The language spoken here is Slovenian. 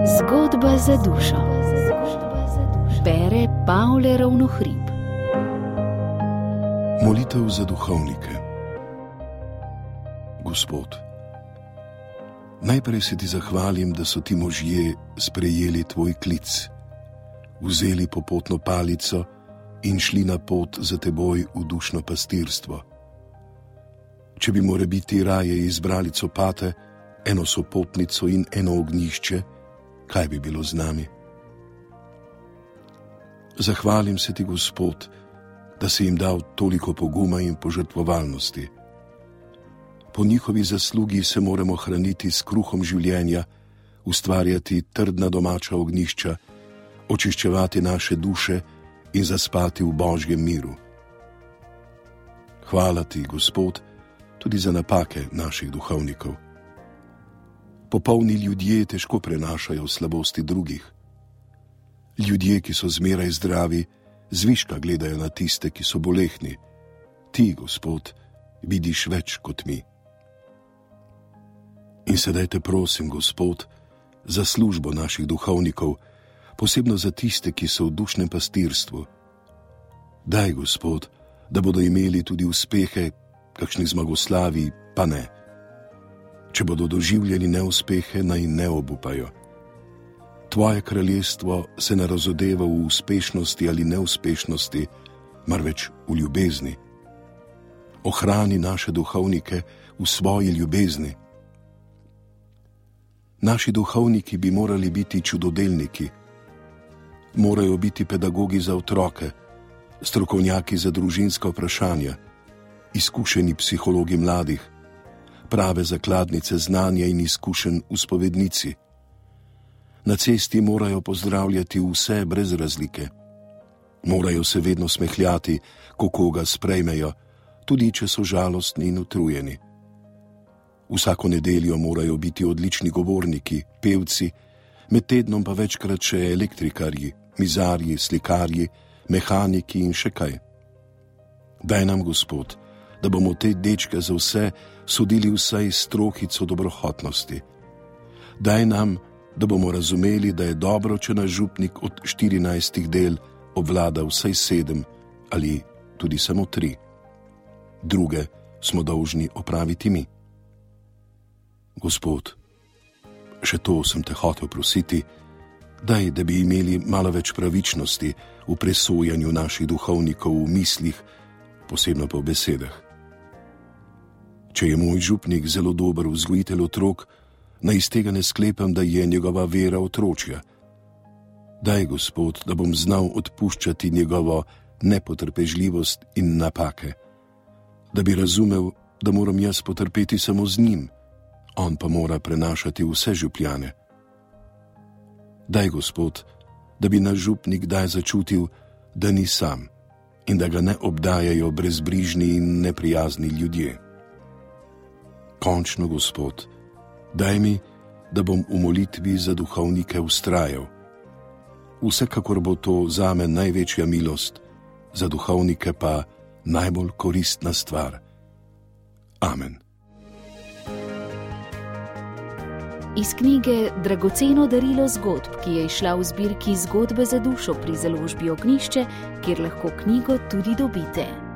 Zgodba za dušo. Bere Pavle Ravnohrib. Molitev za duhovnike. Gospod, najprej se ti zahvalim, da so ti možje sprejeli tvoj klic, vzeli popotno palico in šli na pot za teboj v dušno pastirstvo. Če bi morebiti raje izbrali copate, eno sopotnico in eno ognjišče, kaj bi bilo z nami? Zahvalim se ti, Gospod, da si jim dal toliko poguma in požrtvovalnosti. Po njihovi zaslugi se moramo hraniti s kruhom življenja, ustvarjati trdna domača ognjišča, očiščevati naše duše in zaspati v Božjem miru. Hvala ti, Gospod, tudi za napake naših duhovnikov. Popolni ljudje težko prenašajo slabosti drugih. Ljudje, ki so zmeraj zdravi, zviška gledajo na tiste, ki so bolehni. Ti, Gospod, vidiš več kot mi. In sedaj te prosim, Gospod, za službo naših duhovnikov, posebno za tiste, ki so v dušnem pastirstvu. Daj, Gospod, da bodo imeli tudi uspehe, kakšni zmagoslavi pa ne. Če bodo doživljali neuspehe, naj ne obupajo. Tvoje kraljestvo se ne razodeva v uspešnosti ali neuspešnosti, marveč v ljubezni. Ohrani naše duhovnike v svoji ljubezni. Naši duhovniki bi morali biti čudodelniki. Morajo biti pedagogi za otroke, strokovnjaki za družinska vprašanja, izkušeni psihologi mladih, prave zakladnice znanja in izkušenj v spovednici. Na cesti morajo pozdravljati vse brez razlike. Morajo se vedno smehljati, ko koga sprejmejo, tudi če so žalostni in utrujeni. Vsako nedeljo morajo biti odlični govorniki, pevci, med tednom pa večkrat še elektrikarji, mizarji, slikarji, mehaniki in še kaj. Daj nam, Gospod, da bomo te dečke za vse sodili vsaj s trohico dobrohotnosti. Daj nam, da bomo razumeli, da je dobro, če naš župnik od 14 del obvlada vsaj 7 ali tudi samo 3. Druge smo dolžni opraviti mi. Gospod, še to sem te hotel prositi, daj, da bi imeli malo več pravičnosti v presojanju naših duhovnikov v mislih, posebno pa v besedah. Če je moj župnik zelo dober vzgojitelj otrok, naj iz tega ne sklepam, da je njegova vera otročja. Daj, Gospod, da bom znal odpuščati njegovo nepotrpežljivost in napake, da bi razumel, da moram jaz potrpeti samo z njim, on pa mora prenašati vse župljane. Daj, Gospod, da bi naš župnik kdaj začutil, da ni sam in da ga ne obdajajo brezbrižni in neprijazni ljudje. Končno, Gospod, daj mi, da bom v molitvi za duhovnike vztrajal. Vsekakor bo to zame največja milost, za duhovnike pa najbolj koristna stvar. Amen. Iz knjige Dragoceno darilo zgodb, ki je izšla v zbirki Zgodbe za dušo pri založbi Ognjišče, kjer lahko knjigo tudi dobite.